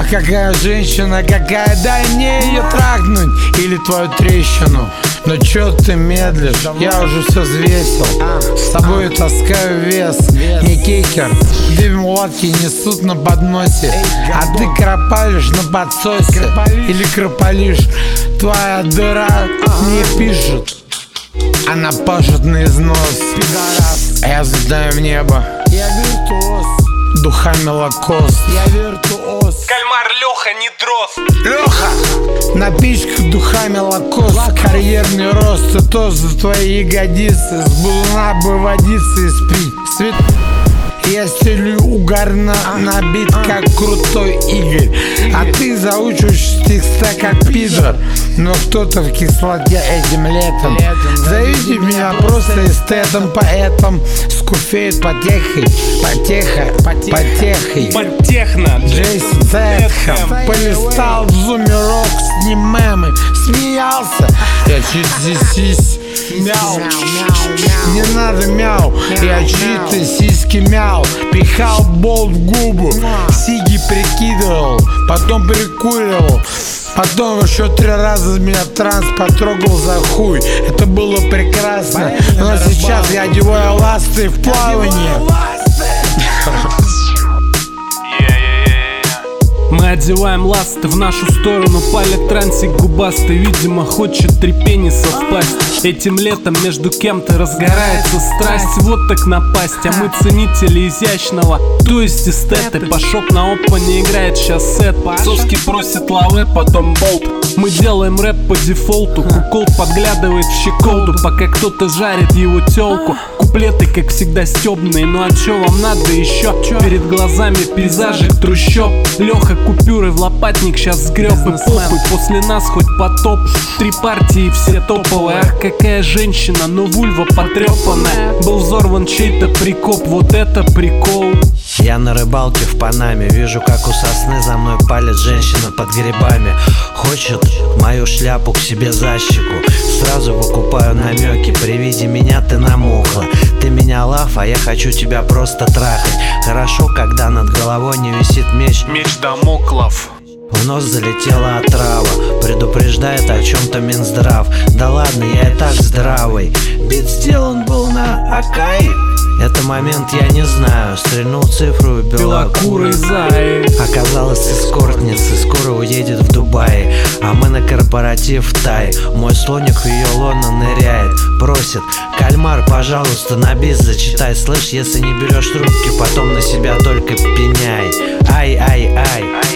какая женщина, какая, дай мне ее трахнуть или твою трещину. Но чё ты медлишь, я уже все взвесил. С тобой таскаю вес, не кикер. Две мулатки несут на подносе, а ты кропалишь на подсосе. Или крополишь, твоя дыра мне пишет, она пашет на износ. А я взлетаю в небо, я виртуоз, духами лакост, я виртуоз. Кальмар Леха, не дрос. Леха, напичка духами лакост, карьерный рост, и тост за твои ягодицы. С булуна бы водиться и спить. Я стелю угарно набит, как крутой Игорь. А ты заучиваешь текста, как пидор. Но кто-то в кислоте этим летом. Зовите меня просто эстетом, поэтом скуфеет потехой. Подтехно. Джейсон Стэтхэм полистал в зуме рок с ним мемы. Смеялся. Я чуть мяу. Не надо мяу. Я чьи-то сиськи мяу. Пихал болт в губу, сиги прикидывал, потом прикуривал. Потом еще 3 раза меня транс потрогал за хуй. Это было прекрасно. Но сейчас я одеваю ласты в плавание. Мы одеваем ласты в нашу сторону. Палит трансик губастый, видимо, хочет 3 пениса впасть. Этим летом между кем-то разгорается страсть. Вот так напасть, а мы ценители изящного, то есть эстеты. Пашок на опане играет сейчас сет. Соски просит лаве, потом болт. Мы делаем рэп по дефолту. Кукол подглядывает в щеколду, пока кто-то жарит его тёлку. Куплеты, как всегда, стёбные. Ну а чё вам надо еще? Перед глазами пейзажик трущоб. Леха купюры в лопатник сейчас сгреб. И похуй, после нас хоть потоп. 3 партии, все топовые. Ах, какая женщина, но вульва потрепанная. Был взорван чей-то прикоп, вот это прикол. Я на рыбалке в Панаме, вижу, как у сосны за мной палит женщина под грибами. Хочет мою шляпу к себе за щеку. Сразу выкупаю намеки, при виде меня ты намокла. Ты меня лав, а я хочу тебя просто трахать. Хорошо, когда над головой не висит меч Дамоклов. В нос залетела отрава, предупреждает о чем-то Минздрав. Да ладно, я и так здравый. Бит сделан был на Акаи. Это момент я не знаю. Стрельнул цифру белокурый зай. Оказалось эскортница, скоро уедет в Дубай. А мы на корпоратив в Тай. Мой слоник в ее лоно ныряет. Просит: кальмар, пожалуйста, на бис зачитай. Слышь, если не берешь трубки, потом на себя только пеняй. Ай-ай-ай.